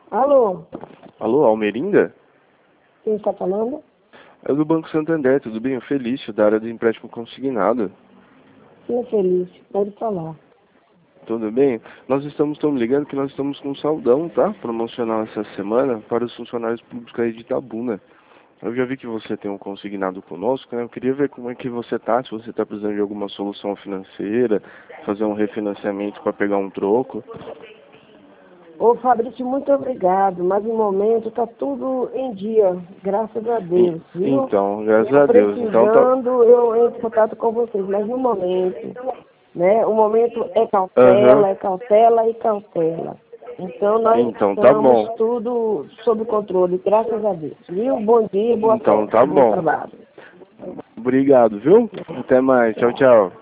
Alô, Alô, Almerinda? quem está falando? É do Banco Santander, tudo bem? O Felício, da área do empréstimo consignado. Sim, feliz, pode falar. Tudo bem? Nós estamos ligando que nós estamos com um saldão, tá? Promocional essa semana para os funcionários públicos aí de Itabuna. Eu já vi que você tem um consignado conosco, né? Eu queria ver como é que você tá, se você está precisando de alguma solução financeira, fazer um refinanciamento para pegar um troco. Ô Fabrício, muito obrigado, mas no momento está tudo em dia, graças a Deus, viu? Então, graças Eu a Deus. Então tá. precisando, eu entro em contato com vocês, mas no momento, né? O momento é Aham. cautela, é cautela e cautela. Então nós Então tá estamos bom. tudo sob controle, graças a Deus, viu? Bom dia, boa Então sorte, tá bom bom. trabalho. Obrigado, viu? Até mais. Tchau, tchau.